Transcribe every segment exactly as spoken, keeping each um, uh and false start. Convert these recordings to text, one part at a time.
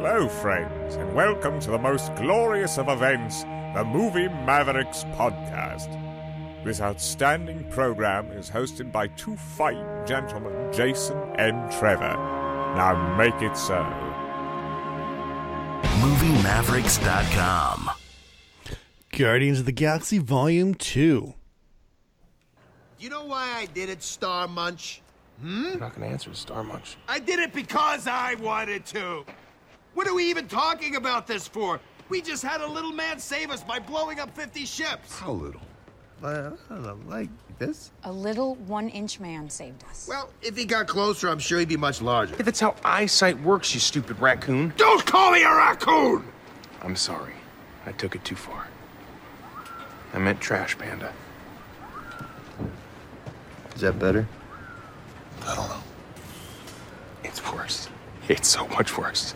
Hello, friends, and welcome to the most glorious of events, the Movie Mavericks podcast. This outstanding program is hosted by two fine gentlemen, Jason and Trevor. Now make it so. Movie Mavericks dot com. Guardians of the Galaxy Volume two. You know why I did it, Star Munch? Hmm? I'm not going to answer Star Munch. I did it because I wanted to. What are we even talking about this for? We just had a little man save us by blowing up fifty ships. How little? Uh, I don't know, like this? A little one-inch man saved us. Well, if he got closer, I'm sure he'd be much larger. Hey, that's how eyesight works, you stupid raccoon. Don't call me a raccoon! I'm sorry. I took it too far. I meant trash panda. Is that better? I don't know. It's worse. It's so much worse.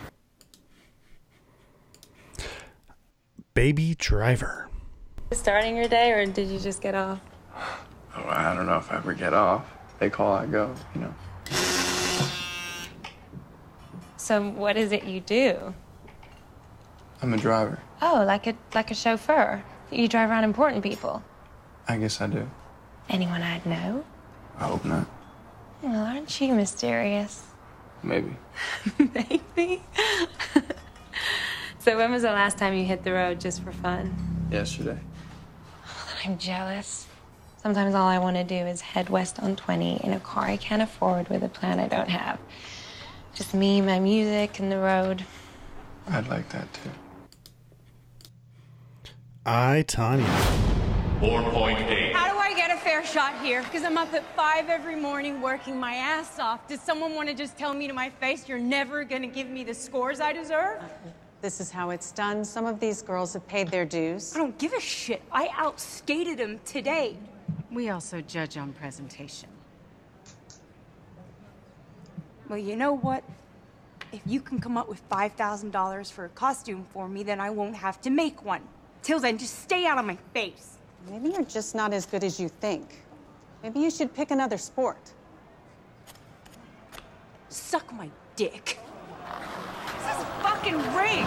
Baby Driver. Starting your day, or did you just get off? Oh, I don't know if I ever get off. They call, I go, you know. So what is it you do? I'm a driver. Oh, like a like a chauffeur. You drive around important people. I guess I do. Anyone I'd know? I hope not. Well, aren't you mysterious? Maybe. Maybe. So when was the last time you hit the road just for fun? Yesterday. I'm jealous. Sometimes all I want to do is head west on twenty in a car I can't afford with a plan I don't have. Just me, my music, and the road. I'd like that too. I, Tanya. four point eight. How do I get a fair shot here? Because I'm up at five every morning working my ass off. Does someone want to just tell me to my face, you're never going to give me the scores I deserve? This is how it's done. Some of these girls have paid their dues. I don't give a shit. I outskated them today. We also judge on presentation. Well, you know what? If you can come up with five thousand dollars for a costume for me, then I won't have to make one. Till then, just stay out of my face. Maybe you're just not as good as you think. Maybe you should pick another sport. Suck my dick. This is a fucking ring.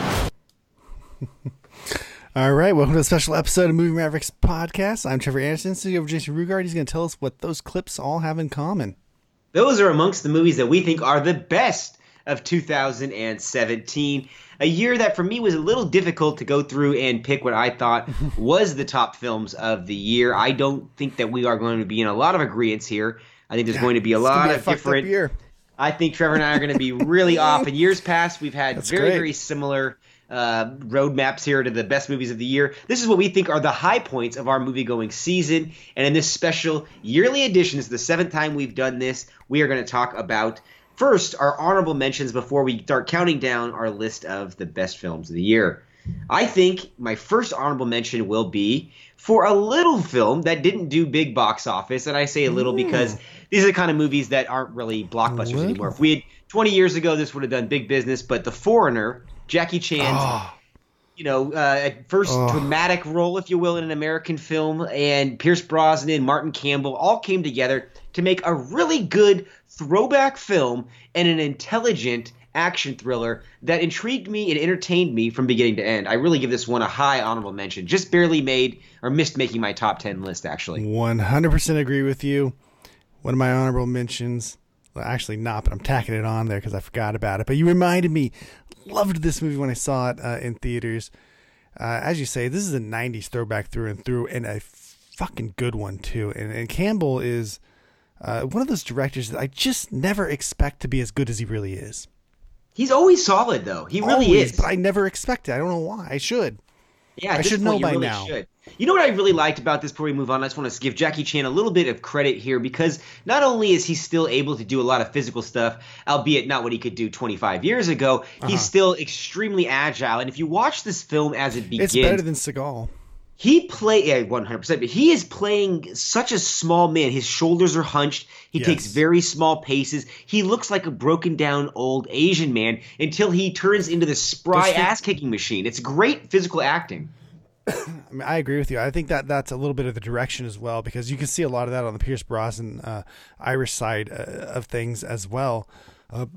All right, welcome to a special episode of Movie Mavericks podcast. I'm Trevor Anderson. So you have Jason Rugard. He's going to tell us what those clips all have in common. Those are amongst the movies that we think are the best of two thousand seventeen. A year that for me was a little difficult to go through and pick what I thought was the top films of the year. I don't think that we are going to be in a lot of agreements here. I think there's yeah, going to be a lot be a of different. Year. I think Trevor and I are going to be really off. In years past, we've had That's very, great. very similar uh, roadmaps here to the best movies of the year. This is what we think are the high points of our movie-going season. And in this special yearly edition, this is the seventh time we've done this, we are going to talk about, first, our honorable mentions before we start counting down our list of the best films of the year. I think my first honorable mention will be for a little film that didn't do big box office. And I say a little Ooh. because these are the kind of movies that aren't really blockbusters little. anymore. If we had twenty years ago, this would have done big business. But The Foreigner, Jackie Chan's, oh. you know, uh, first oh. dramatic role, if you will, in an American film, and Pierce Brosnan, Martin Campbell, all came together to make a really good throwback film and an intelligent action thriller that intrigued me and entertained me from beginning to end. I really give this one a high honorable mention. Just barely made or missed making my top ten list, actually. one hundred percent agree with you. One of my honorable mentions, well, actually not, but I'm tacking it on there because I forgot about it. But you reminded me, loved this movie when I saw it uh, in theaters. Uh, as you say, this is a nineties throwback through and through, and a fucking good one, too. And, and Campbell is uh, one of those directors that I just never expect to be as good as he really is. He's always solid, though. He really always, is. But I never expect it. I don't know why. I should. Yeah, I should point, know by really now. Should. You know what I really liked about this before we move on? I just want to give Jackie Chan a little bit of credit here because not only is he still able to do a lot of physical stuff, albeit not what he could do twenty-five years ago, uh-huh. he's still extremely agile. And if you watch this film as it begins... It's better than Seagal. He play yeah, one hundred percent, but he is playing such a small man. His shoulders are hunched. He yes. takes very small paces. He looks like a broken down old Asian man until he turns into this spry ass kicking machine. It's great physical acting. I mean, I agree with you. I think that that's a little bit of the direction as well, because you can see a lot of that on the Pierce Brosnan uh, Irish side uh, of things as well. Uh,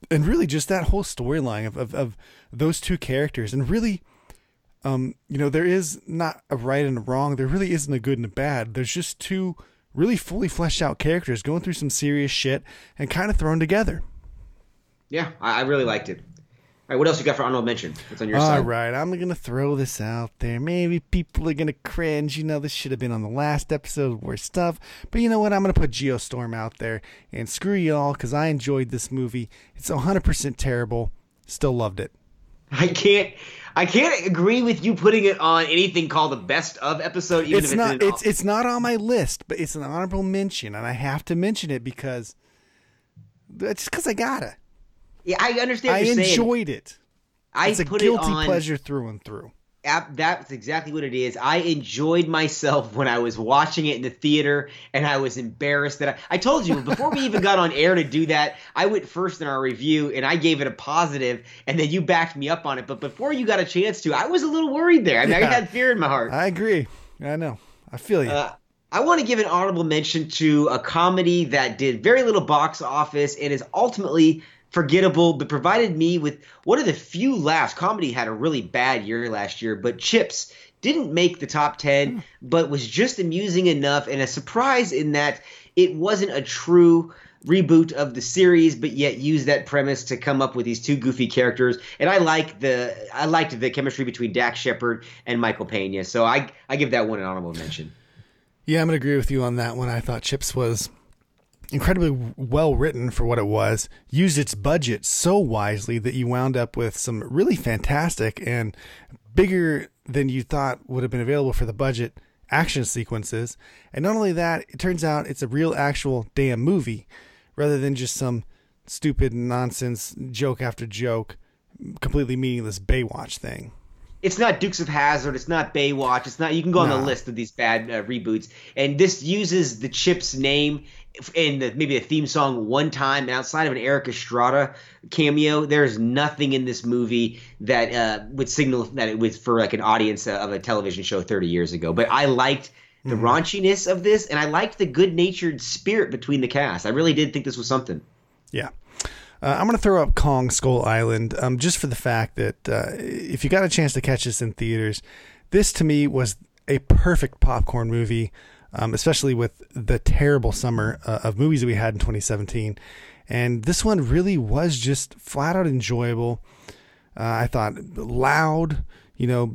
and really just that whole storyline of, of, of those two characters. And really, um, you know, there is not a right and a wrong. There really isn't a good and a bad. There's just two really fully fleshed out characters going through some serious shit and kind of thrown together. Yeah, I, I really liked it. All right, what else you got for honorable mention? What's on your All side? All right, I'm going to throw this out there. Maybe people are going to cringe. You know, this should have been on the last episode of Worst Stuff. But you know what? I'm going to put Geostorm out there. And screw y'all, because I enjoyed this movie. It's one hundred percent terrible. Still loved it. I can't I can't agree with you putting it on anything called the best of episode, even it's if it's not, in it's, it's not on my list, but it's an honorable mention. And I have to mention it because it's because I got to. Yeah, I understand what I you're saying. enjoyed it. I it's a put guilty it on, pleasure through and through. That's exactly what it is. I enjoyed myself when I was watching it in the theater, and I was embarrassed that I, I told you before we even got on air to do that, I went first in our review, and I gave it a positive, and then you backed me up on it. But before you got a chance to, I was a little worried there. I mean, yeah, I had fear in my heart. I agree. I know. I feel you. Uh, I want to give an honorable mention to a comedy that did very little box office and is ultimately forgettable, but provided me with one of the few laughs. Comedy had a really bad year last year, but Chips didn't make the top ten, but was just amusing enough, and a surprise in that it wasn't a true reboot of the series, but yet used that premise to come up with these two goofy characters. And I like the I liked the chemistry between Dax Shepard and Michael Pena, so I I give that one an honorable mention. Yeah, I'm gonna agree with you on that one. I thought Chips was incredibly well written for what it was, used its budget so wisely that you wound up with some really fantastic and bigger than you thought would have been available for the budget action sequences. And not only that, it turns out it's a real actual damn movie rather than just some stupid nonsense joke after joke, completely meaningless Baywatch thing. It's not Dukes of Hazzard. It's not Baywatch. It's not. You can go on nah. the list of these bad uh, reboots. And this uses the Chips name in the, maybe a theme song one time. And outside of an Eric Estrada cameo, there's nothing in this movie that uh, would signal that it was for like an audience of a television show thirty years ago. But I liked the mm-hmm. raunchiness of this, and I liked the good-natured spirit between the cast. I really did think this was something. Yeah. Uh, I'm going to throw up Kong Skull Island um, just for the fact that uh, if you got a chance to catch this in theaters, this to me was a perfect popcorn movie, um, especially with the terrible summer uh, of movies that we had in twenty seventeen. And this one really was just flat out enjoyable. Uh, I thought loud, you know,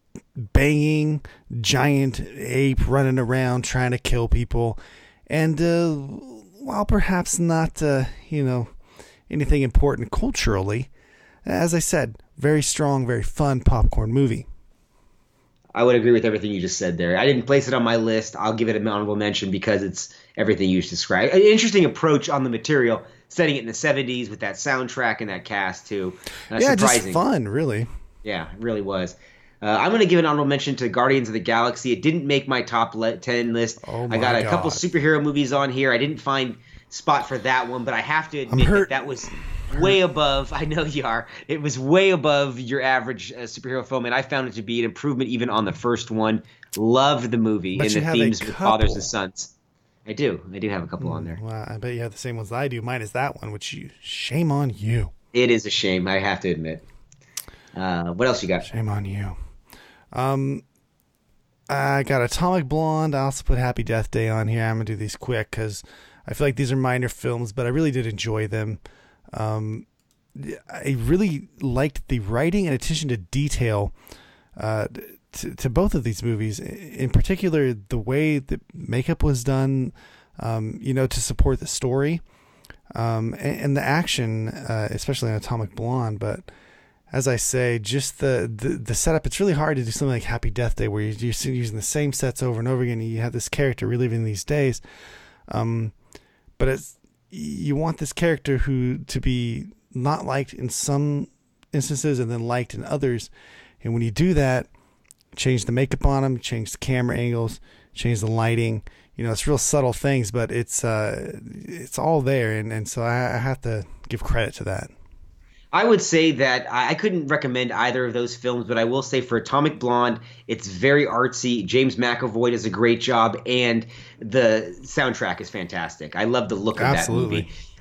banging, giant ape running around trying to kill people. And uh, while perhaps not, uh, you know, anything important culturally, as I said, very strong, very fun popcorn movie. I would agree with everything you just said there. I didn't place it on my list. I'll give it an honorable mention because it's everything you just described. An interesting approach on the material, setting it in the seventies with that soundtrack and that cast too. Uh, yeah, surprising. Just fun, really. Yeah, it really was. Uh, I'm going to give an honorable mention to Guardians of the Galaxy. It didn't make my top le- ten list. Oh my I got a God. couple superhero movies on here. I didn't find spot for that one, but I have to admit that that was way above. I know you are. It was way above your average uh, superhero film, and I found it to be an improvement even on the first one. Loved the movie But and you the have themes a with couple. fathers and sons. I do. I do have a couple on there. Well, I bet you have the same ones I do. Mine is that one, which you shame on you. It is a shame, I have to admit. Uh, what else you got? Shame on you. Um, I got Atomic Blonde. I also put Happy Death Day on here. I'm gonna do these quick because I feel like these are minor films, but I really did enjoy them. Um, I really liked the writing and attention to detail uh, to, to both of these movies. In particular, the way that makeup was done, um, you know, to support the story, um, and, and the action, uh, especially in Atomic Blonde. But as I say, just the, the, the setup, it's really hard to do something like Happy Death Day where you're, you're using the same sets over and over again. And you have this character reliving these days. Um, but it's, you want this character who to be not liked in some instances and then liked in others. And when you do that, change the makeup on them, change the camera angles, change the lighting. You know, it's real subtle things, but it's uh, it's all there. And, and so I, I have to give credit to that. I would say that I couldn't recommend either of those films, but I will say for Atomic Blonde, it's very artsy. James McAvoy does a great job, and the soundtrack is fantastic. I love the look of Absolutely. that movie.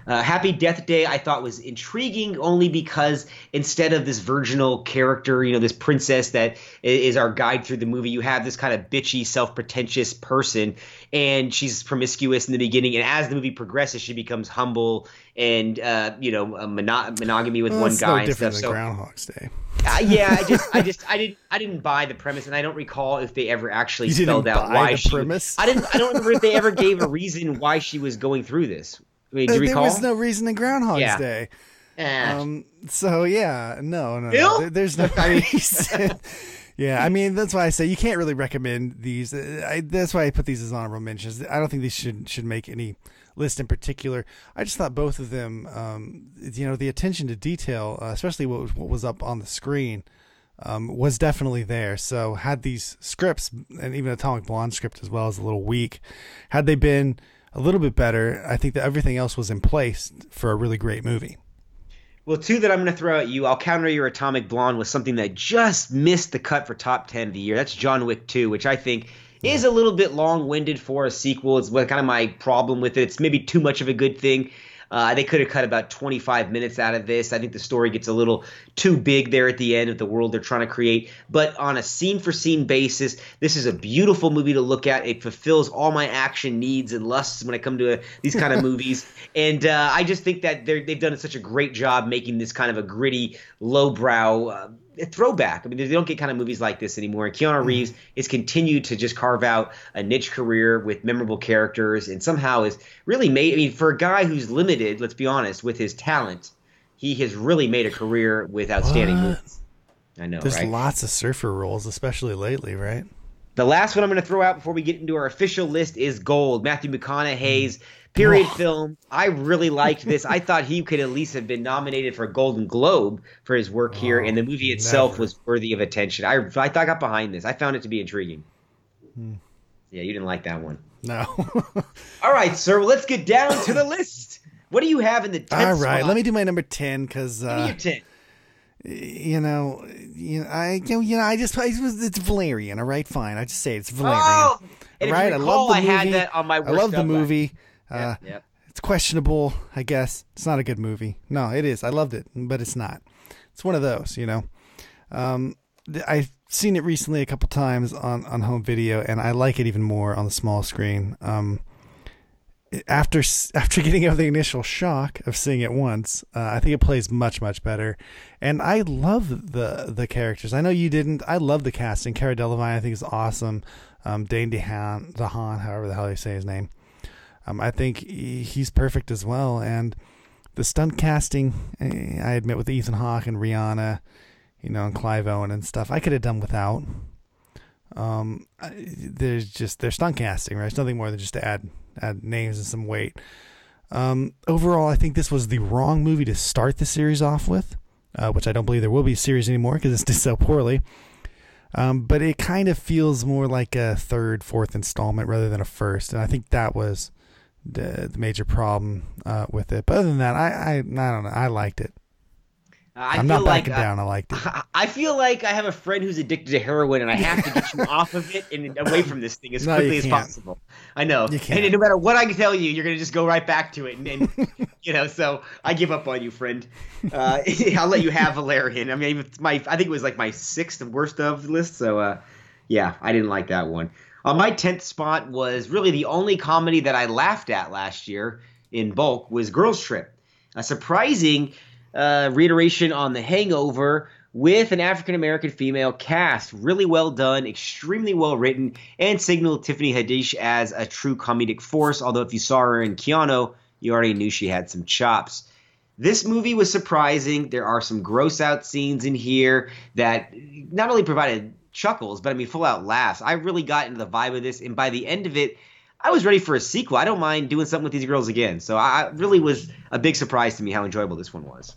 Uh, Happy Death Day I thought was intriguing only because instead of this virginal character, you know, this princess that is our guide through the movie, you have this kind of bitchy, self-pretentious person, and she's promiscuous in the beginning, and as the movie progresses, she becomes humble and, uh, you know, a mono- monogamy with well, one that's guy no and different stuff. than So, Groundhog's Day. uh, yeah, I just, I just, I didn't, I didn't buy the premise, and I don't recall if they ever actually You didn't spelled out buy why the she. premise? I didn't, I don't remember if they ever gave a reason why she was going through this. I mean, do you there recall? was no reason in Groundhog's Yeah. Day. Eh. Um. So yeah, no, no, Bill? no. There- there's no reason. Yeah, I mean that's why I say you can't really recommend these. Uh, I, that's why I put these as honorable mentions. I don't think these should should make any list in particular. I just thought both of them, um, you know, the attention to detail, uh, especially what was, what was up on the screen, um, was definitely there. So had these scripts, and even Atomic Blonde script as well, is a little weak. Had they been a little bit better, I think that everything else was in place for a really great movie. Well, two that I'm going to throw at you. I'll counter your Atomic Blonde with something that just missed the cut for top ten of the year. That's John Wick two, which I think is a little bit long-winded for a sequel. It's what kind of my problem with it. It's maybe too much of a good thing. Uh, they could have cut about twenty-five minutes out of this. I think the story gets a little too big there at the end of the world they're trying to create. But on a scene-for-scene basis, this is a beautiful movie to look at. It fulfills all my action needs and lusts when I come to a, these kind of movies. And uh, I just think that they're, they've done such a great job making this kind of a gritty, lowbrow uh, throwback. I mean, they don't get kind of movies like this anymore. And Keanu Reeves has continued to just carve out a niche career with memorable characters, and somehow is really made. I mean, for a guy who's limited, let's be honest, with his talent, he has really made a career with outstanding What? movies. I know, There's right? lots of surfer roles, especially lately, right? The last one I'm going to throw out before we get into our official list is Gold, Matthew McConaughey's period film. I really liked this. I thought he could at least have been nominated for a Golden Globe for his work here, and the movie itself never. was worthy of attention. I, I thought I got behind this. I found it to be intriguing. Hmm. Yeah, you didn't like that one. No. All right, sir. Well, let's get down to the list. What do you have in the tenth All right, spot? let me do my number ten because Give me uh, your ten. you know, you know, I you know, you know I just I, it's Valerian. All right, fine. I just say it, it's Valerian. Oh, and if right, you I recall, love the I movie. had that on my I worst love the of last- movie. Uh, Yep, yep. It's questionable, I guess. It's not a good movie. No, it is. I loved it, but it's not. It's one of those, you know. Um, th- I've seen it recently a couple times on, on home video, and I like it even more on the small screen. Um, after s- after getting over the initial shock of seeing it once, uh, I think it plays much much better. And I love the the characters. I know you didn't. I love the casting. Cara Delevingne, I think, is awesome. Um, Dane DeHaan, DeHaan, however the hell you say his name. Um, I think he, he's perfect as well. And the stunt casting, eh, I admit, with Ethan Hawke and Rihanna, you know, and Clive Owen and stuff, I could have done without. Um, I, there's just there's stunt casting, right? It's nothing more than just to add add names and some weight. Um, overall, I think this was the wrong movie to start the series off with, uh, which I don't believe there will be a series anymore because it's did so poorly. Um, but it kind of feels more like a third, fourth installment rather than a first, and I think that was the, the major problem uh, with it. But other than that, I, I I don't know. I liked it. I I'm feel not like, backing uh, down. I liked it. I feel like I have a friend who's addicted to heroin, and I have to get you off of it and away from this thing as No, quickly you as can't. possible. I know, You can't. and no matter what I can tell you, you're gonna just go right back to it, and, and you know. So I give up on you, friend. Uh, I'll let you have Valerian. I mean, it's my I think it was like my sixth worst of the list. So uh, yeah, I didn't like that one. On my tenth spot was really the only comedy that I laughed at last year in bulk was Girls Trip. A surprising uh, reiteration on The Hangover with an African-American female cast. Really well done, extremely well written, and signaled Tiffany Haddish as a true comedic force, although if you saw her in Keanu, you already knew she had some chops. This movie was surprising. There are some gross-out scenes in here that not only provided chuckles, but I mean full-out laughs. I really got into the vibe of this, and by the end of it, I was ready for a sequel. I don't mind doing something with these girls again. So I it really was a big surprise to me how enjoyable this one was.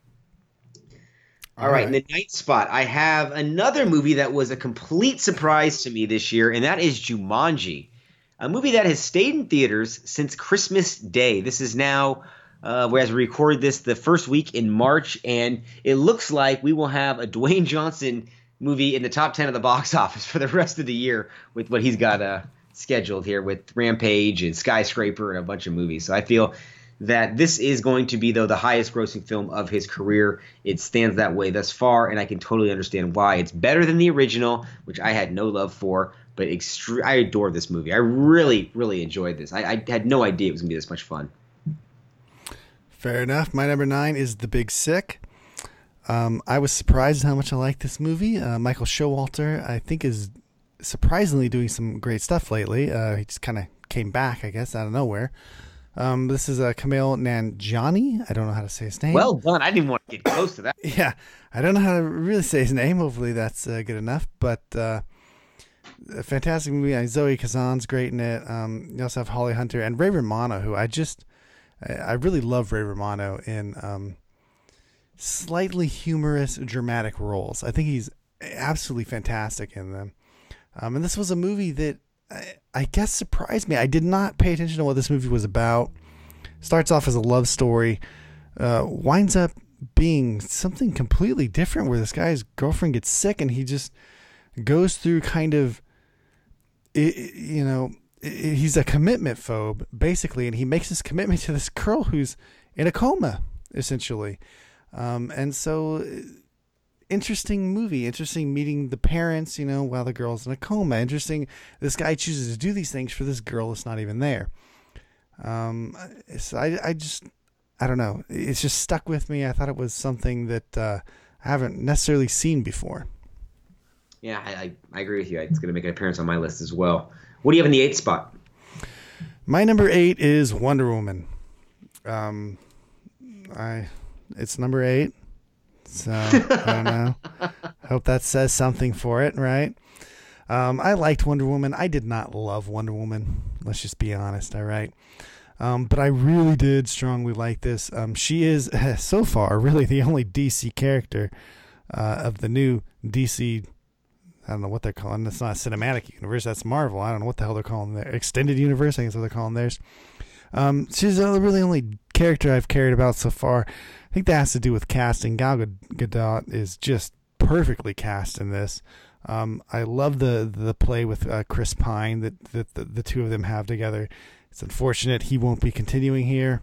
All right, in the ninth spot, I have another movie that was a complete surprise to me this year, and that is Jumanji, a movie that has stayed in theaters since Christmas Day. This is now, uh, whereas we record this, the first week in March, and it looks like we will have a Dwayne Johnson movie in the top ten of the box office for the rest of the year with what he's got uh, scheduled here with Rampage and Skyscraper and a bunch of movies. So I feel that this is going to be, though, the highest grossing film of his career. It stands that way thus far, and I can totally understand why. It's better than the original, which I had no love for, but extre- I adore this movie. I really, really enjoyed this. I, I had no idea it was going to be this much fun. Fair enough. My number nine is The Big Sick. Um, I was surprised how much I like this movie. Uh, Michael Showalter, I think, is surprisingly doing some great stuff lately. Uh, he just kind of came back, I guess, out of nowhere. Um, this is uh, Kumail Nanjiani. I don't know how to say his name. Well done. I didn't want to get close to that. Yeah, I don't know how to really say his name. Hopefully that's uh, good enough. But uh, a fantastic movie. Uh, Zoe Kazan's great in it. Um, you also have Holly Hunter and Ray Romano, who I just, I, I really love Ray Romano in um, slightly humorous, dramatic roles. I think he's absolutely fantastic in them. Um, and this was a movie that I, I guess surprised me. I did not pay attention to what this movie was about. Starts off as a love story, uh, winds up being something completely different, where this guy's girlfriend gets sick and he just goes through kind of, you know, he's a commitment phobe basically, and he makes this commitment to this girl who's in a coma essentially. Um, and so interesting movie, interesting meeting the parents, you know, while the girl's in a coma. Interesting. This guy chooses to do these things for this girl that's not even there. Um, so I, I just, I don't know. It's just stuck with me. I thought it was something that uh, I haven't necessarily seen before. Yeah, I, I, I agree with you. It's going to make an appearance on my list as well. What do you have in the eighth spot? My number eight is Wonder Woman. Um, I, it's number eight. So, I don't know. Hope that says something for it, right? Um, I liked Wonder Woman. I did not love Wonder Woman. Let's just be honest, all right? Um, but I really did strongly like this. Um, she is, so far, really the only D C character uh, of the new D C, I don't know what they're calling. It's not a cinematic universe. That's Marvel. I don't know what the hell they're calling their extended universe. I guess what they're calling theirs. Um, she's the really only character I've cared about so far. I think that has to do with casting. Gal Gadot is just perfectly cast in this. Um, I love the the play with uh, Chris Pine that, that the, the two of them have together. It's unfortunate he won't be continuing here.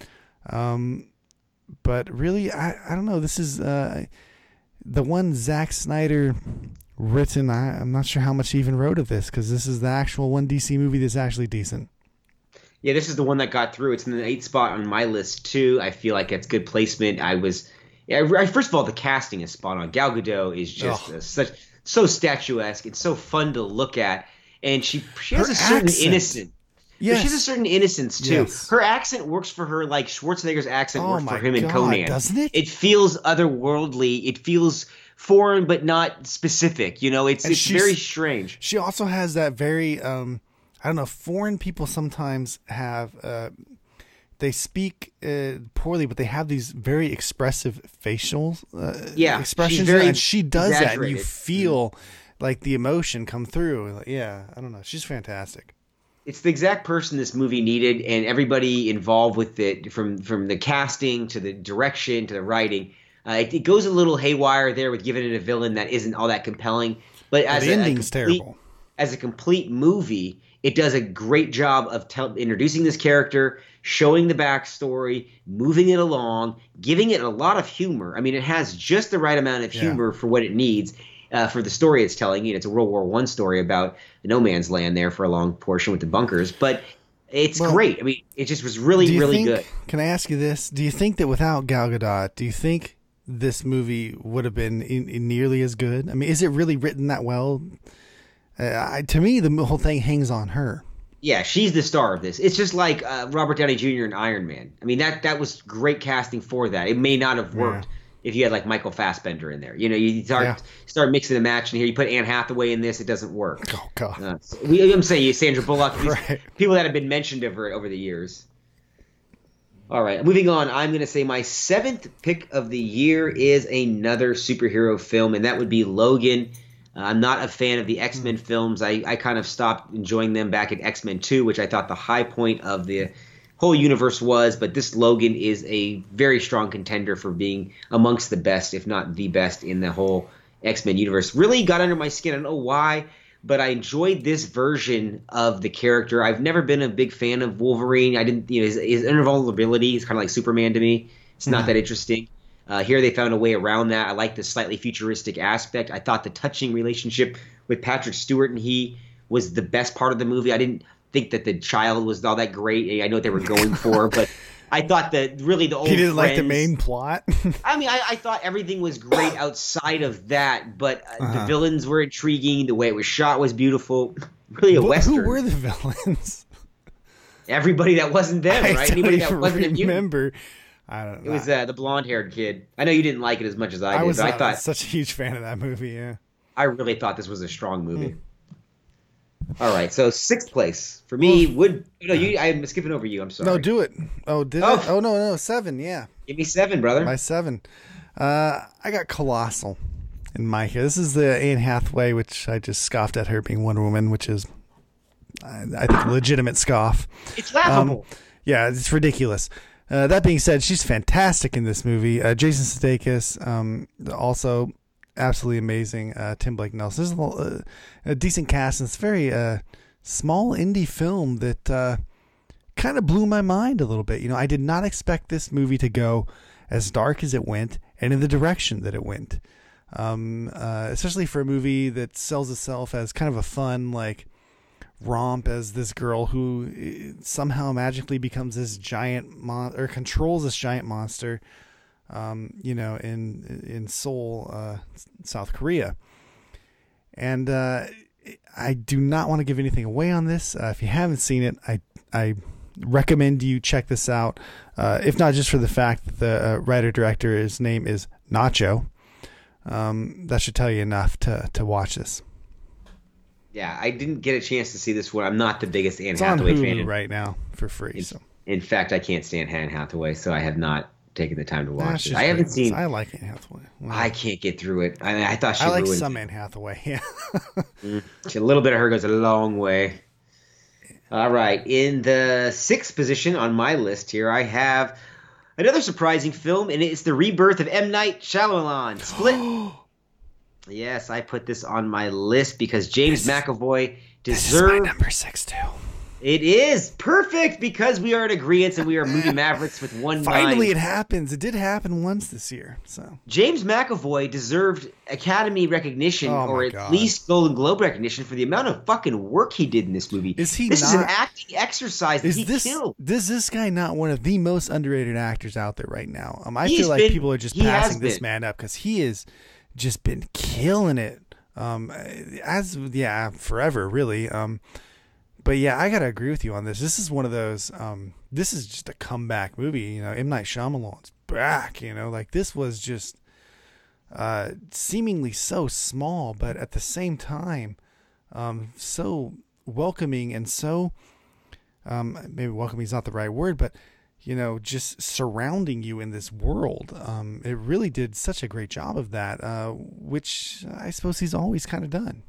Um, but really, I, I don't know. This is uh, the one Zack Snyder written. I, I'm not sure how much he even wrote of this, because this is the actual one D C movie that's actually decent. Yeah, this is the one that got through. It's in the eighth spot on my list, too. I feel like it's good placement. I was yeah, – first of all, the casting is spot on. Gal Gadot is just a, such so statuesque. It's so fun to look at. And she she has her a certain accent. innocence. Yes. She has a certain innocence, too. Yes. Her accent works for her like Schwarzenegger's accent Oh worked my for him in God, Conan. doesn't it? It feels otherworldly. It feels foreign but not specific. You know, it's And it's she's- very strange. She also has that very, um, I don't know, foreign people sometimes have, uh, they speak uh, poorly, but they have these very expressive facial uh, Yeah, expressions. she's very and she does that, and you exaggerated. feel like the emotion come through. Like, yeah, I don't know. She's fantastic. It's the exact person this movie needed, and everybody involved with it, from from the casting to the direction to the writing. Uh, it, it goes a little haywire there with giving it a villain that isn't all that compelling. But as the a, a ending's complete, terrible. as a complete movie, it does a great job of tell, introducing this character, showing the backstory, moving it along, giving it a lot of humor. I mean, it has just the right amount of Yeah. humor for what it needs. Uh, for the story it's telling. You know, it's a World War One story about the no man's land there for a long portion with the bunkers, but it's Well, great. I mean, it just was really, Do you really think- good. Can I ask you this? Do you think that without Gal Gadot, do you think this movie would have been in, in nearly as good? I mean, is it really written that well? Uh, I, to me, the whole thing hangs on her. Yeah, she's the star of this. It's just like uh, Robert Downey Junior in Iron Man. I mean, that that was great casting for that. It may not have worked if you had like Michael Fassbender in there. You know, you start Yeah. start mixing the match, and here you put Anne Hathaway in this, it doesn't work. Oh God! Uh, so we, I'm saying Sandra Bullock, these Right. people that have been mentioned over over the years. All right, moving on. I'm going to say my seventh pick of the year is another superhero film, and that would be Logan. Uh, I'm not a fan of the X-Men films. I, I kind of stopped enjoying them back at X-Men two, which I thought the high point of the whole universe was. But this Logan is a very strong contender for being amongst the best, if not the best, in the whole X-Men universe. Really got under my skin. I don't know why, but I enjoyed this version of the character. I've never been a big fan of Wolverine. I didn't, you know, his, his invulnerability is kind of like Superman to me. It's not mm-hmm. that interesting. Uh, here they found a way around that. I like the slightly futuristic aspect. I thought the touching relationship with Patrick Stewart and he was the best part of the movie. I didn't think that the child was all that great. I know what they were going for, but I thought that really the old He didn't friends, like the main plot? I mean, I, I thought everything was great outside of that, but uh, Uh-huh. the villains were intriguing. The way it was shot was beautiful. Really a Wh- Western. Who were the villains? Everybody that wasn't them, I right? don't Anybody that even wasn't immune. remember. I don't It know. was uh, the blonde-haired kid. I know you didn't like it as much as I did, I was but not I thought such a huge fan of that movie, yeah. I really thought this was a strong movie. All right, so sixth place for me would no you. I'm skipping over you. I'm sorry. No, do it. Oh, did Oh. it? Oh, no, no, seven, yeah. Give me seven, brother. My seven. Uh, I got Colossal in my here. This is the Anne Hathaway, which I just scoffed at her being Wonder Woman, which is, I, I think, a legitimate scoff. It's laughable. Um, yeah, it's ridiculous. Uh, that being said, she's fantastic in this movie. Uh, Jason Sudeikis, um, also absolutely amazing. Uh, Tim Blake Nelson. There's a, little, uh, a decent cast, and it's a very uh, small indie film that uh, kind of blew my mind a little bit. You know, I did not expect this movie to go as dark as it went and in the direction that it went. Um, uh, especially for a movie that sells itself as kind of a fun, like, romp as this girl who somehow magically becomes this giant mon- or controls this giant monster, um, you know, in in Seoul, uh, South Korea. And uh, I do not want to give anything away on this. Uh, if you haven't seen it, I I recommend you check this out. Uh, if not just for the fact that the uh, writer director, his name is Nacho, um, that should tell you enough to to watch this. Yeah, I didn't get a chance to see this one. I'm not the biggest Anne It's Hathaway on Hulu fan. right now for free. In, So in fact, I can't stand Anne Hathaway, so I have not taken the time to Nah, watch she's it. I haven't great. seen. I like Anne Hathaway. Wow. I can't get through it. I, I thought she I like ruined some Anne Hathaway. Yeah. Mm, a little bit of her goes a long way. All right, in the sixth position on my list here, I have another surprising film, and it's the rebirth of M. Night Shyamalan, Split. Yes, I put this on my list because James This- McAvoy This is deserved. my number six too. It is perfect because we are in agreement and we are movie mavericks with one Finally, mind. it happens. It did happen once this year. So James McAvoy deserved Academy recognition Oh or my at God. least Golden Globe recognition for the amount of fucking work he did in this movie. Is he This is an not- acting exercise that is he this killed. is this guy not one of the most underrated actors out there right now? Um, I He's feel like been- people are just he has passing this been. man up because he has just been killing it. Um, as yeah, forever really. Um, but yeah, I gotta agree with you on this. This is one of those. Um, this is just a comeback movie. You know, M. Night Shyamalan's back. You know, like this was just uh, seemingly so small, but at the same time, um, so welcoming and so um, maybe welcoming is not the right word, but you know, just surrounding you in this world. Um, it really did such a great job of that, uh, which I suppose he's always kind of done.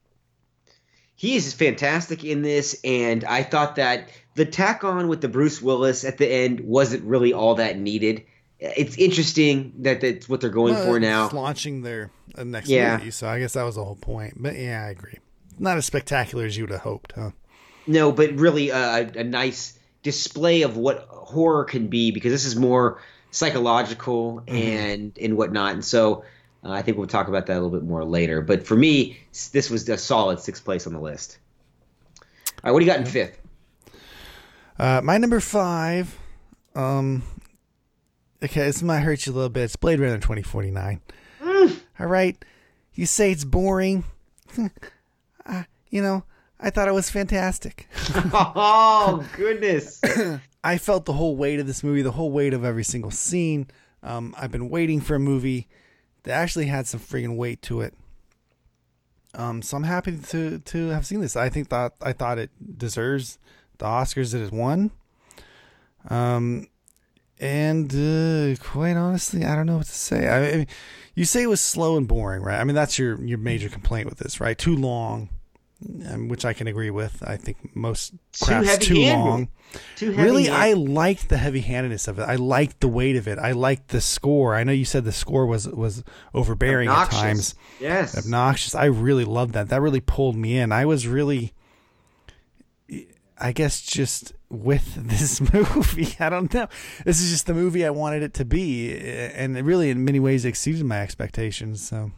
He is fantastic in this, and I thought that the tack on with the Bruce Willis at the end wasn't really all that needed. It's interesting that that's what they're going Well, for it's now. launching their uh, next Yeah. movie, so I guess that was the whole point. But yeah, I agree. Not as spectacular as you would have hoped, huh? No, but really uh, a, a nice display of what horror can be, because this is more psychological and and whatnot. And so uh, I think we'll talk about that a little bit more later. But for me, s- this was a solid sixth place on the list. All right, what do you got in fifth? Uh, my number five, um, okay, this might hurt you a little bit. It's Blade Runner twenty forty-nine. Mm. All right, you say it's boring. uh, you know, I thought it was fantastic. Oh, goodness. I felt the whole weight of this movie, the whole weight of every single scene. Um, I've been waiting for a movie that actually had some friggin' weight to it. Um, so I'm happy to to have seen this. I think that I thought it deserves the Oscars that it won. Um, and uh, quite honestly, I don't know what to say. I, I mean, you say it was slow and boring, right? I mean, that's your your major complaint with this, right? Too long. um, which I can agree with. I think most Too crafts too heavy-handed. long. Too Really, heavy-handed. I liked the heavy-handedness of it. I liked the weight of it. I liked the score. I know you said the score was was overbearing Obnoxious. at times. Yes. Obnoxious. I really loved that. That really pulled me in. I was really, I guess, just with this movie. I don't know. This is just the movie I wanted it to be, and it really, in many ways, exceeded my expectations. So.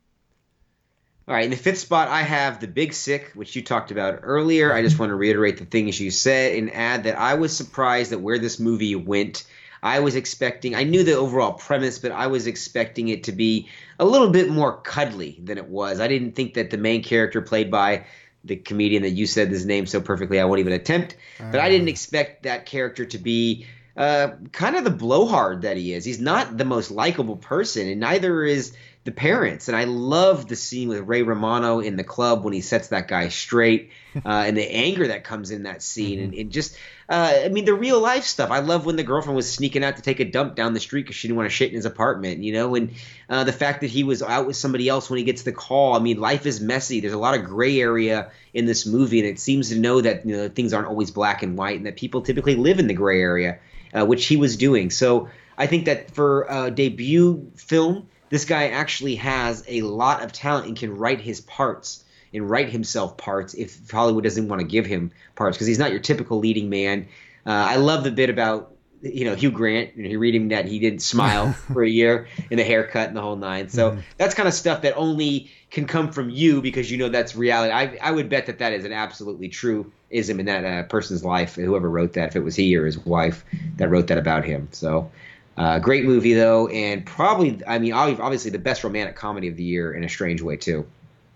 All right, in the fifth spot, I have The Big Sick, which you talked about earlier. I just want to reiterate the things you said and add that I was surprised at where this movie went. I was expecting – I knew the overall premise, but I was expecting it to be a little bit more cuddly than it was. I didn't think that the main character played by the comedian that you said his name so perfectly I won't even attempt, but I didn't expect that character to be uh, kind of the blowhard that he is. He's not the most likable person, and neither is – the parents. And I love the scene with Ray Romano in the club when he sets that guy straight, uh, and the anger that comes in that scene. And, and just, uh, I mean, the real life stuff. I love when the girlfriend was sneaking out to take a dump down the street because she didn't want to shit in his apartment, you know, and uh, the fact that he was out with somebody else when he gets the call. I mean, life is messy. There's a lot of gray area in this movie, and it seems to know that, you know, things aren't always black and white and that people typically live in the gray area, uh, which he was doing. So I think that for a debut film, this guy actually has a lot of talent and can write his parts and write himself parts if Hollywood doesn't want to give him parts, because he's not your typical leading man. Uh, I love the bit about, you know, Hugh Grant. You know, you read him that he didn't smile for a year and the haircut and the whole nine. So mm-hmm. that's kind of stuff that only can come from you because you know that's reality. I, I would bet that that is an absolutely true ism in that uh, person's life, whoever wrote that, if it was he or his wife that wrote that about him. So uh, great movie, though, and probably, I mean, obviously the best romantic comedy of the year in a strange way, too.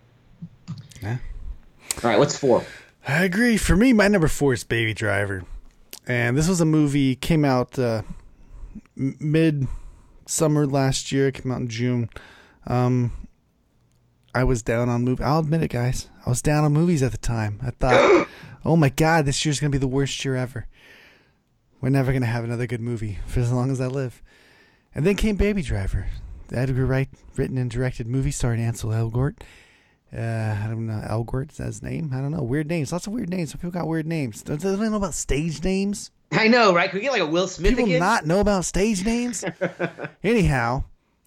Yeah. All right, what's four? I agree. For me, my number four is Baby Driver. And this was a movie, came out uh, mid-summer last year, came out in June. Um, I was down on movies. I'll admit it, guys. I was down on movies at the time. I thought, oh my God, this year's going to be the worst year ever. We're never going to have another good movie for as long as I live. And then came Baby Driver, the Edgar Wright written and directed movie starring Ansel Elgort. Uh, I don't know. Elgort is that his name? I don't know. Weird names. Lots of weird names. Some people got weird names. Do they know about stage names? I know, right? Can we get like a Will Smith People again? not know about stage names? Anyhow,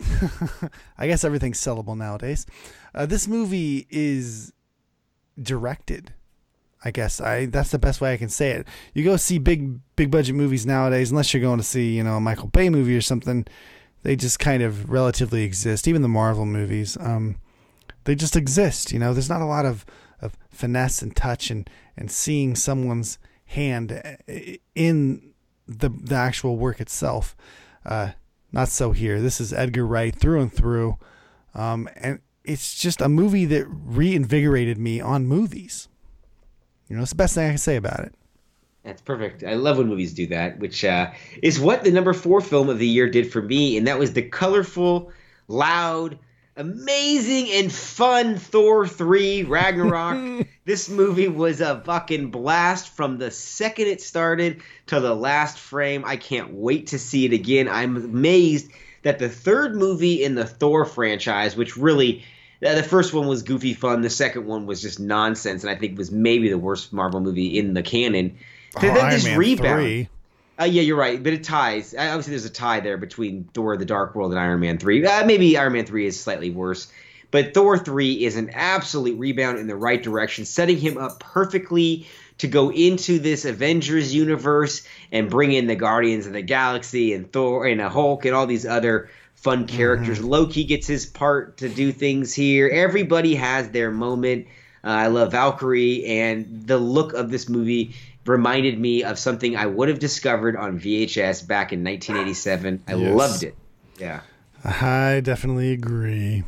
I guess everything's sellable nowadays. Uh, this movie is directed. I guess I that's the best way I can say it. You go see big big budget movies nowadays, unless you're going to see, you know, a Michael Bay movie or something, they just kind of relatively exist. Even the Marvel movies, um, they just exist. You know, there's not a lot of, of finesse and touch and, and seeing someone's hand in the the actual work itself. Uh, not so here. This is Edgar Wright through and through, um, and it's just a movie that reinvigorated me on movies. You know, it's the best thing I can say about it. That's perfect. I love when movies do that, which uh, is what the number four film of the year did for me, and that was the colorful, loud, amazing, and fun Thor three Ragnarok. This movie was a fucking blast from the second it started to the last frame. I can't wait to see it again. I'm amazed that the third movie in the Thor franchise, which really... the first one was goofy fun. The second one was just nonsense, and I think was maybe the worst Marvel movie in the canon. Oh, then Iron this Man rebound. three. Uh, yeah, you're right, but it ties. Obviously, there's a tie there between Thor: The Dark World and Iron Man three. Uh, maybe Iron Man three is slightly worse, but Thor three is an absolute rebound in the right direction, setting him up perfectly to go into this Avengers universe and bring in the Guardians of the Galaxy and Thor and a Hulk and all these other fun characters. Mm-hmm. Loki gets his part to do things here. Everybody has their moment. Uh, I love Valkyrie, and the look of this movie reminded me of something I would have discovered on V H S back in nineteen eighty-seven. I Yes. loved it. Yeah. I definitely agree.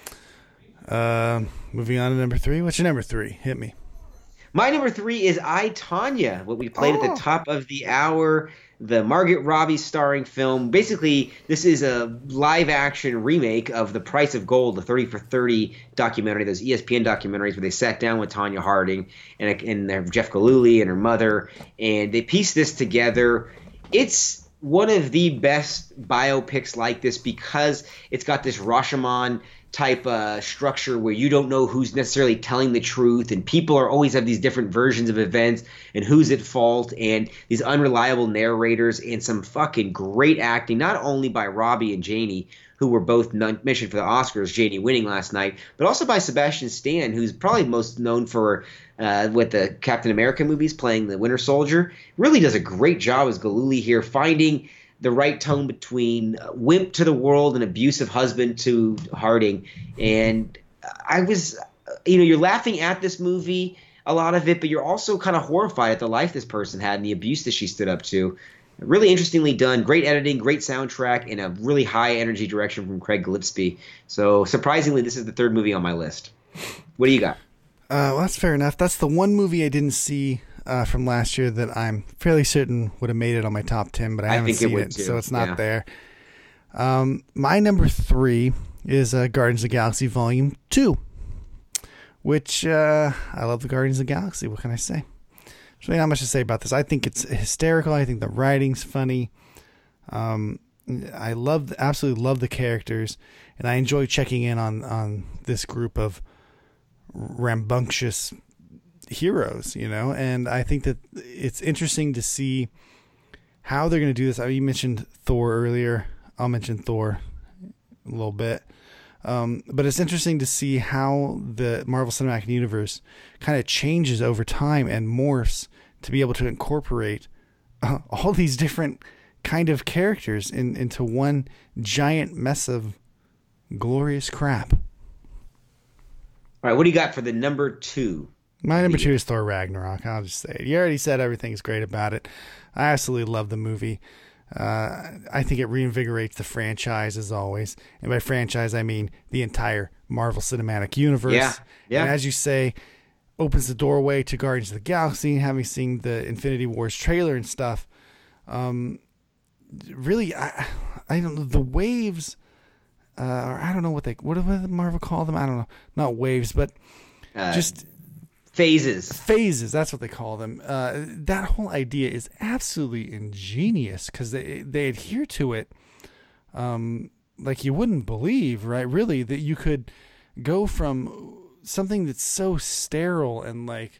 Uh, moving on to number three. What's your number three? Hit me. My number three is I, Tonya, what we played Oh. at the top of the hour, the Margot Robbie starring film. Basically, this is a live-action remake of The Price of Gold, the thirty for thirty documentary, those E S P N documentaries where they sat down with Tonya Harding and, and Jeff Gillooly and her mother, and they pieced this together. It's one of the best biopics like this because it's got this Rashomon type uh, structure where you don't know who's necessarily telling the truth, and people are always have these different versions of events and who's at fault, and these unreliable narrators, and some fucking great acting, not only by Robbie and Janie, who were both mentioned for the Oscars, Janie winning last night, but also by Sebastian Stan, who's probably most known for uh, with the Captain America movies, playing the Winter Soldier. Really does a great job as Galooly here, finding the right tone between wimp to the world and abusive husband to Harding. And I was, you know, you're laughing at this movie, a lot of it, but you're also kind of horrified at the life this person had and the abuse that she stood up to. Really interestingly done. Great editing, great soundtrack, and a really high energy direction from Craig Gillespie. So surprisingly, this is the third movie on my list. What do you got? Uh, well, that's fair enough. That's the one movie I didn't see uh, from last year that I'm fairly certain would have made it on my top ten, but I, I haven't seen it, it so it's not yeah. there. Um, my number three is uh, Guardians of the Galaxy Volume two, which uh, I love the Guardians of the Galaxy. What can I say? There's really not much to say about this. I think it's hysterical. I think the writing's funny. Um, I love, absolutely love the characters, and I enjoy checking in on, on this group of rambunctious heroes, you know, and I think that it's interesting to see how they're going to do this. I mean, you mentioned Thor earlier. I'll mention Thor a little bit. Um, but it's interesting to see how the Marvel Cinematic Universe kind of changes over time and morphs to be able to incorporate uh, all these different kind of characters in, into one giant mess of glorious crap. All right, what do you got for the number two? My number two is Thor Ragnarok. I'll just say it. You already said everything's great about it. I absolutely love the movie. Uh, I think it reinvigorates the franchise as always. And by franchise, I mean the entire Marvel Cinematic Universe. Yeah, yeah. And as you say, opens the doorway to Guardians of the Galaxy, having seen the Infinity Wars trailer and stuff. Um, really, I, I don't know, the waves, uh, or I don't know what they, what did Marvel call them? I don't know. Not waves, but uh, just... Phases. Phases, that's what they call them. Uh, that whole idea is absolutely ingenious because they they adhere to it um, like you wouldn't believe, right? Really, that you could go from something that's so sterile and like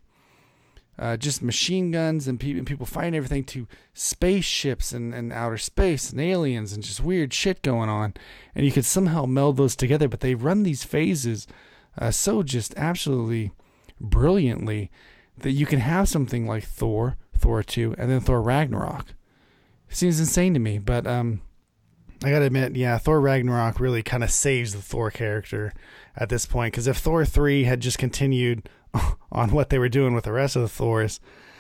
uh, just machine guns and, pe- and people fighting everything to spaceships and, and outer space and aliens and just weird shit going on. And you could somehow meld those together, but they run these phases uh, so just absolutely brilliantly that you can have something like Thor, Thor two, and then Thor Ragnarok. It seems insane to me, but um, I gotta admit, yeah, Thor Ragnarok really kind of saves the Thor character at this point, because if Thor three had just continued on what they were doing with the rest of the Thors,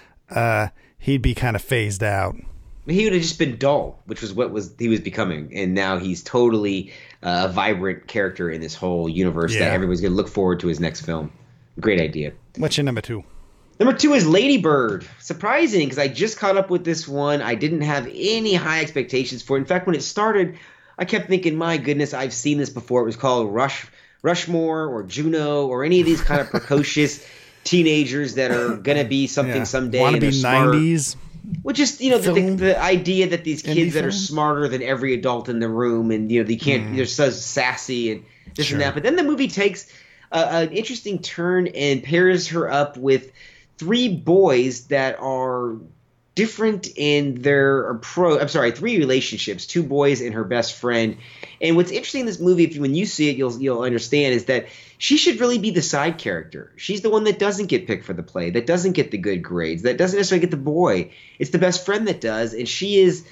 uh, he'd be kind of phased out. He would have just been dull, which was what was he was becoming, and now he's totally uh, a vibrant character in this whole universe yeah. that everybody's gonna look forward to his next film. Great idea. What's your number two? Number two is Lady Bird. Surprising, because I just caught up with this one. I didn't have any high expectations for it. In fact, when it started, I kept thinking, my goodness, I've seen this before. It was called Rush, Rushmore or Juno or any of these kind of precocious teenagers that are going to be something yeah. someday. Want to be nineties? Well, just, you know, the, the, the idea that these kids Indie that film? are smarter than every adult in the room and, you know, they can't, mm. they're so sassy and this sure. and that. But then the movie takes uh, an interesting turn and pairs her up with three boys that are different in their approach. I'm sorry, three relationships, two boys and her best friend. And what's interesting in this movie, if you, when you see it, you'll you'll understand, is that she should really be the side character. She's the one that doesn't get picked for the play, that doesn't get the good grades, that doesn't necessarily get the boy. It's the best friend that does, and she is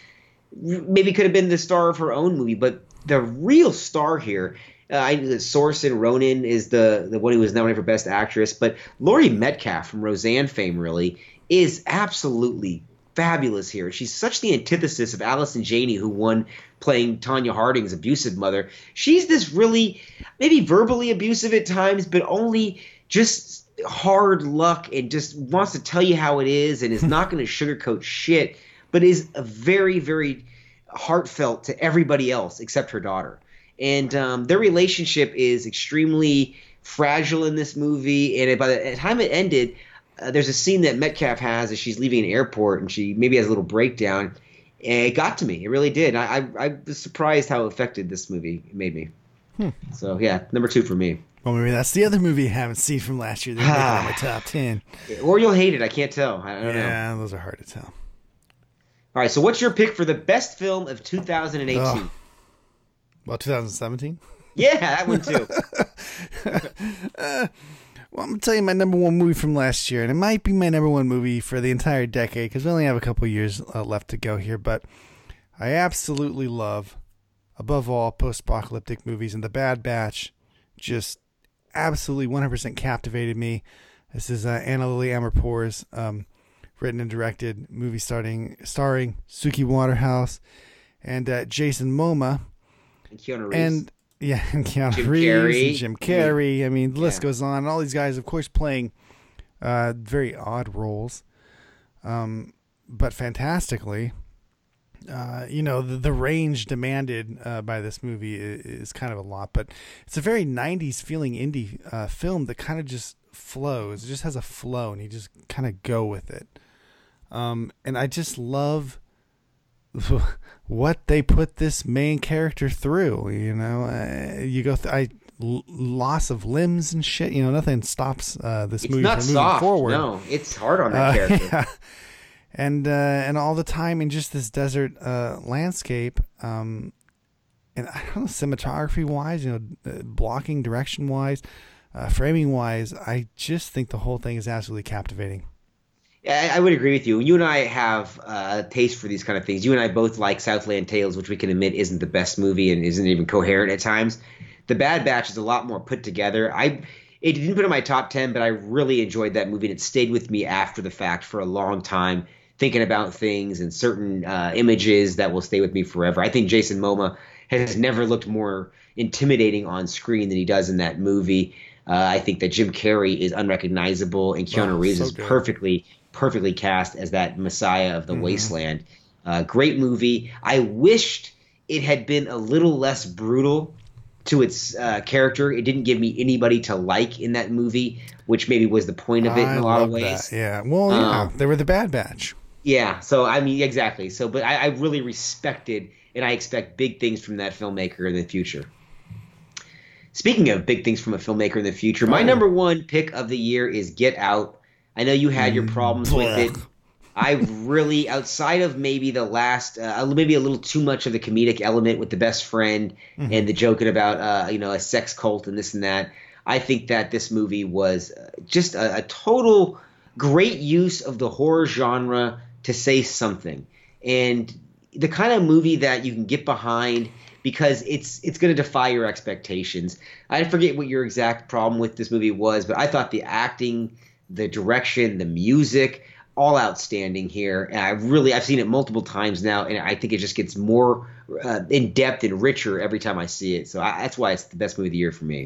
maybe could have been the star of her own movie, but the real star here. Uh, I Saoirse Ronan is the, the one who was nominated for Best Actress, but Laurie Metcalf from Roseanne fame really is absolutely fabulous here. She's such the antithesis of Allison Janney, who won playing Tonya Harding's abusive mother. She's this really maybe verbally abusive at times, but only just hard luck and just wants to tell you how it is and is not going to sugarcoat shit, but is a very, very heartfelt to everybody else except her daughter. And um, their relationship is extremely fragile in this movie. And by the time it ended, uh, there's a scene that Metcalf has as she's leaving an airport, and she maybe has a little breakdown. And it got to me. It really did. I, I, I was surprised how affected this movie made me. Hmm. So, yeah, number two for me. Well, maybe that's the other movie I haven't seen from last year. They're making it on my top ten. Or you'll hate it. I can't tell. I don't yeah, know. those are hard to tell. All right, so what's your pick for the best film of two thousand eighteen? Oh. Well, twenty seventeen? Yeah, that one too. uh, well, I'm going to tell you my number one movie from last year, and it might be my number one movie for the entire decade because we only have a couple years uh, left to go here, but I absolutely love, above all, post-apocalyptic movies, and The Bad Batch just absolutely one hundred percent captivated me. This is uh, Anna Lily Amirpour's um, written and directed movie starting, starring Suki Waterhouse and uh, Jason Momoa. And Keanu Reeves. And yeah, and Keanu Jim Reeves Carrey. and Jim Carrey. I mean, the list Yeah. goes on. And all these guys, of course, playing uh, very odd roles, um, but fantastically. Uh, you know, the, the range demanded uh, by this movie is, is kind of a lot, but it's a very nineties feeling indie uh, film that kind of just flows. It just has a flow, and you just kind of go with it. Um, and I just love what they put this main character through. You know, uh, you go th- I l- loss of limbs and shit. You know, nothing stops uh, this It's movie not from moving soft. forward. No, it's hard on that Uh, character. yeah. And uh, and all the time in just this desert uh, landscape, um, and I don't know, cinematography wise, you know, uh, blocking, direction wise, uh, framing wise, I just think the whole thing is absolutely captivating. Yeah, I I would agree with you. You and I have uh, a taste for these kind of things. You and I both like Southland Tales, which we can admit isn't the best movie and isn't even coherent at times. The Bad Batch is a lot more put together. I it didn't put it in my top ten, but I really enjoyed that movie, and it stayed with me after the fact for a long time, thinking about things and certain uh, images that will stay with me forever. I think Jason Momoa has never looked more intimidating on screen than he does in that movie. Uh, I think that Jim Carrey is unrecognizable, and Keanu Wow, Reeves so is good. perfectly, perfectly cast as that Messiah of the Mhm. wasteland. Uh, great movie. I wished it had been a little less brutal to its uh, character. It didn't give me anybody to like in that movie, which maybe was the point of it in I a lot of love ways. that. Yeah, well, yeah, Um, they were the Bad Batch. Yeah, so I mean, exactly. So, but I, I really respected and I expect big things from that filmmaker in the future. Speaking of big things from a filmmaker in the future, my Oh. number one pick of the year is Get Out. I know you had your problems with it. I really, outside of maybe the last, uh, maybe a little too much of the comedic element with the best friend Mhm. and the joking about, uh, you know, a sex cult and this and that, I think that this movie was uh, just a, a total great use of the horror genre to say something, and the kind of movie that you can get behind because it's it's going to defy your expectations. I forget what your exact problem with this movie was, but I thought the acting, the direction, the music, all outstanding here. And I really, I've seen it multiple times now, and I think it just gets more uh, in depth and richer every time I see it. So I, that's why it's the best movie of the year for me.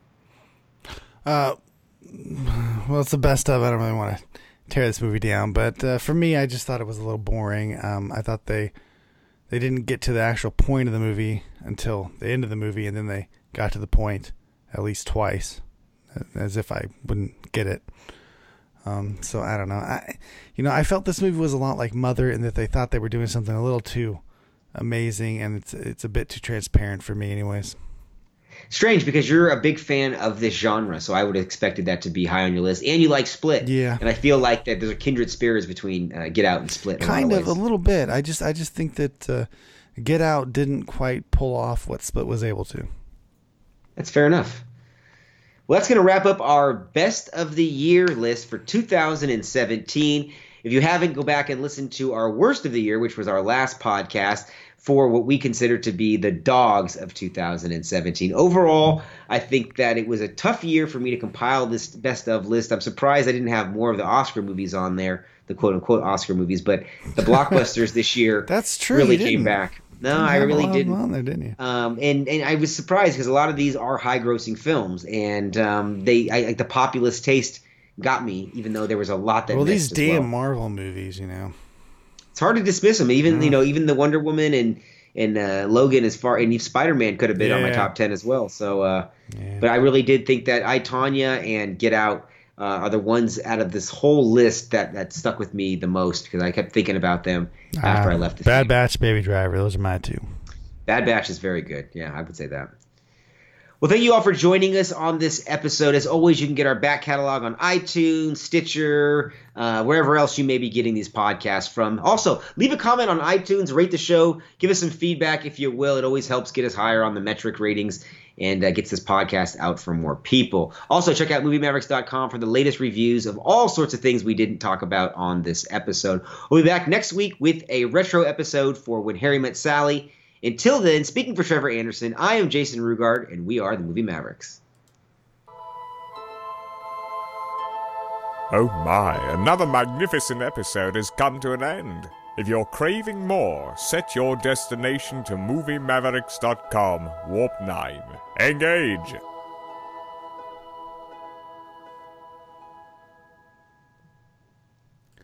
Uh, well, it's the best of. I don't really want to tear this movie down, but uh, for me, I just thought it was a little boring. Um, I thought they they didn't get to the actual point of the movie until the end of the movie, and then they got to the point at least twice, as if I wouldn't get it. Um, so I don't know. I, you know, I felt this movie was a lot like Mother, in that they thought they were doing something a little too amazing, and it's it's a bit too transparent for me, anyways. Strange, because you're a big fan of this genre, so I would have expected that to be high on your list. And you like Split, Yeah. And I feel like that there's a kindred spirits between uh, Get Out and Split. In Kind a lot of of, a little bit. I just I just think that uh, Get Out didn't quite pull off what Split was able to. That's fair enough. Well, that's going to wrap up our best of the year list for two thousand seventeen. If you haven't, go back and listen to our worst of the year, which was our last podcast, for what we consider to be the dogs of two thousand seventeen. Overall, I think that it was a tough year for me to compile this best of list. I'm surprised I didn't have more of the Oscar movies on there, the quote-unquote Oscar movies, but the blockbusters this year That's true, really you came didn't. back. No, Didn't I have a really lot of them didn't. on there, didn't you? Um, and, and I was surprised because a lot of these are high-grossing films, and um, they I, like the populist taste got me, even though there was a lot that Well, these missed as damn well. Marvel movies, you know. It's hard to dismiss them. Even Yeah. you know, even the Wonder Woman and and uh, Logan, as far and Spider-Man could have been on my Yeah. top ten as well. So, uh, but I really did think that I, Tonya and Get Out uh, are the ones out of this whole list that, that stuck with me the most because I kept thinking about them after uh, I left the Bad theater. Batch, Baby Driver. Those are my two. Bad Batch is very good. Yeah, I would say that. Well, thank you all for joining us on this episode. As always, you can get our back catalog on iTunes, Stitcher, uh, wherever else you may be getting these podcasts from. Also, leave a comment on iTunes, rate the show, give us some feedback if you will. It always helps get us higher on the metric ratings and uh, gets this podcast out for more people. Also, check out movie mavericks dot com for the latest reviews of all sorts of things we didn't talk about on this episode. We'll be back next week with a retro episode for When Harry Met Sally. Until then, speaking for Trevor Anderson, I am Jason Rugard, and we are the Movie Mavericks. Oh my, another magnificent episode has come to an end. If you're craving more, set your destination to movie mavericks dot com, Warp nine. Engage!